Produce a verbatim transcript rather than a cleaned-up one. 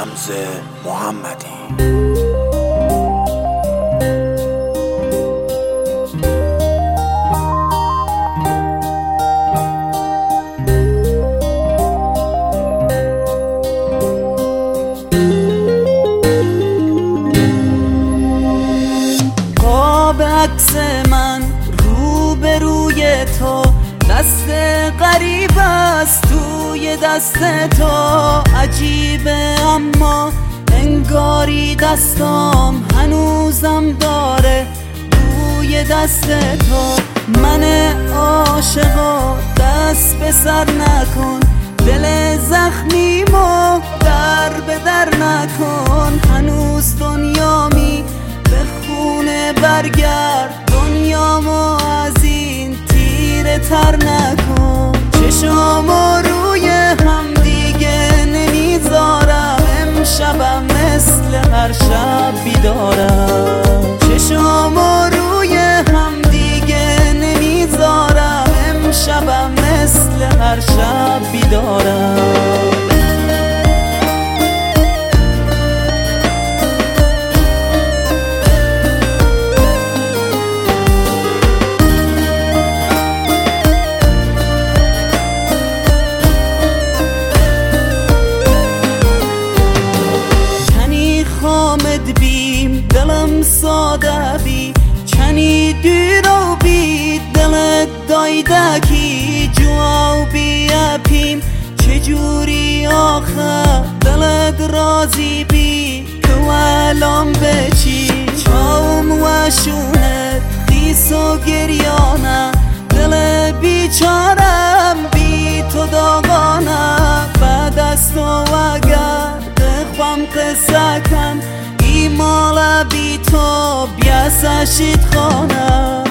حمزه محمدی. عکس من رو به روی تو، دست غریب است توی دست تو. عجیبه اما انگاری دستام هنوزم داره روی دست تو. من عاشقا دست به سر نکن، دل زخمیمو در به در نکن. هنوز دنیامی به خونه برگرد، دنیامو از این تیره تر نکن. چشامو روی هم دیگه نمیذارم، امشبم مثل هر شب بیدارم. چشامو روی هم دیگه نمیذارم، امشبم مثل هر شب بیدارم. خامد بیم دلم ساده بی، چنی دیرو بی دلت دایدکی. جواو بی اپیم چجوری آخر دلت رازی بی، تو الان بچی چاوم و شونت دیس و گریانه. دل بیچارم بی تو داغانه، بعد از تو اگر بخوام قصه کن ای مالا بی تو بیاسشید خانه.